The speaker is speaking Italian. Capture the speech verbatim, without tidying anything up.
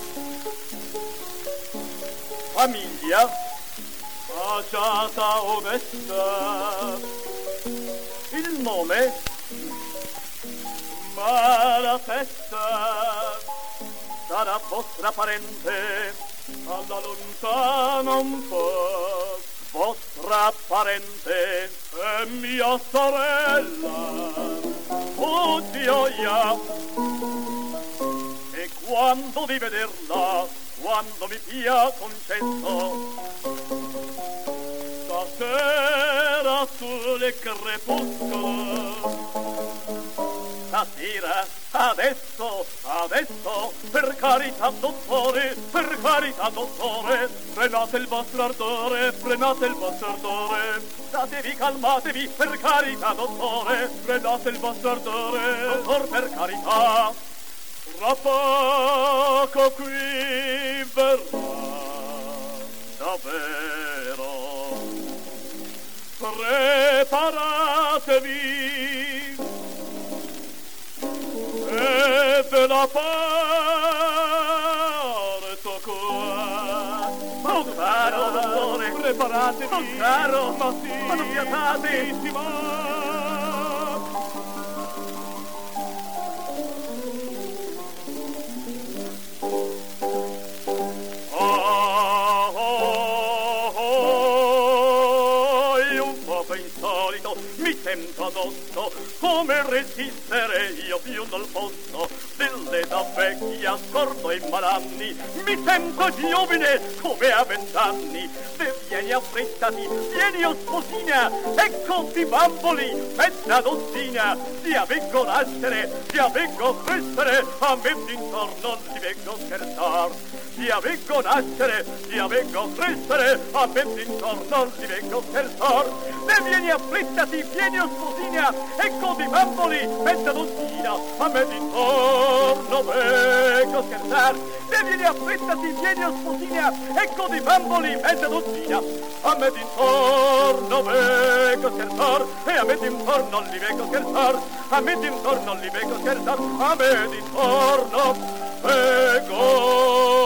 Famiglia agiata onesta, il nome Malatesta, sarà vostra parente alla lontana un po', vostra parente è mia sorella, oh gioia, e quando di vederla, quando mi pia concesso, stasera sul crepuscolo, stasera, adesso, adesso, per carità dottore, per carità dottore, frenate il vostro ardore, frenate il vostro ardore, statevi, calmatevi, per carità dottore, frenate il vostro ardore, dottor, per carità, tra poco qui verrà, davvero, preparatevi, e ve la parto qua. Oh caro dottore, preparatevi. Oh caro, ma sì, ma non fiatate. Oh, oh, oh, un poco insolito mi sento addosso, come resistere io più non posso dell'età vecchia, scordo e malanni, mi sento giovine come a vent'anni. Se vieni affrettati, vieni o sposina, ecco di bamboli mezza dozzina, ti avvengo nascere, ti avvengo crescere, a me d'intorno non ti vengo scherzar. Ti avvengo nascere, ti avvengo crescere, a me d'intorno non ti vengo scherzar. Se vieni affrettati, vieni o sposina, ecco di bamboli mezza dozzina, a me d'intorno vengo scherzar. Se vieni affrettati, vieni o sposina, ecco di bamboli mezza dozzina, a me d'intorno vengo scherzar, e a me d'intorno li vengo scherzar, a me d'intorno li vengo scherzar, a me d'intorno vengo